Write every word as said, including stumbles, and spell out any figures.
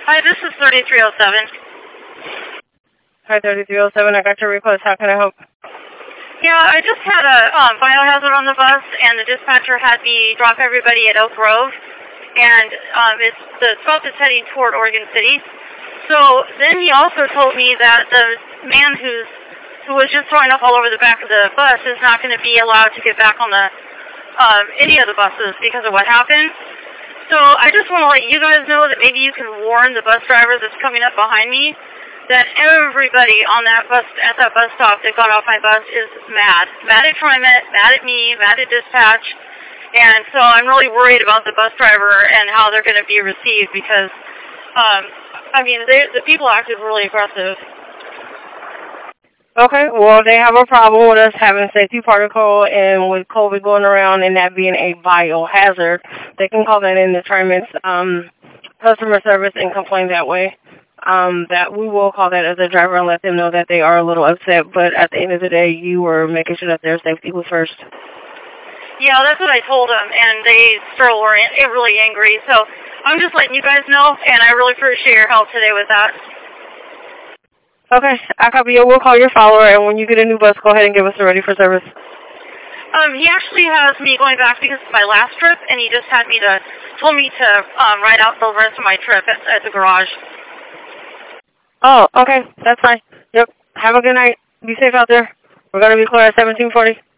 Hi, this is thirty-three oh seven. Hi, thirty-three oh seven. I got your request. How can I help? Yeah, I just had a um, biohazard on the bus, and the dispatcher had me drop everybody at Oak Grove, and um, it's, the scope is heading toward Oregon City. So then he also told me that the man who's who was just throwing up all over the back of the bus is not going to be allowed to get back on the um, any of the buses because of what happened. So I just want to let you guys know that maybe you can warn the bus driver that's coming up behind me that everybody on that bus at that bus stop that got off my bus is mad. Mad at Trimet, mad at me, mad at dispatch. And so I'm really worried about the bus driver and how they're going to be received because, um, I mean, they, the people acted really aggressive. Okay, well, they have a problem with us having safety protocol and with COVID going around and that being a biohazard. They can call that in the Trimet's um, customer service and complain that way. Um, that we will call that as a driver and let them know that they are a little upset, but at the end of the day, you were making sure that their safety was first. Yeah, that's what I told them, and they still were really angry. So I'm just letting you guys know, and I really appreciate your help today with that. Okay, I copy you. We'll call your follower, and when you get a new bus, go ahead and give us a ready for service. Um, he actually has me going back because of my last trip, and he just had me to, told me to um, ride out the rest of my trip at, at the garage. Oh, okay. That's fine. Yep. Have a good night. Be safe out there. We're going to be clear at seventeen forty.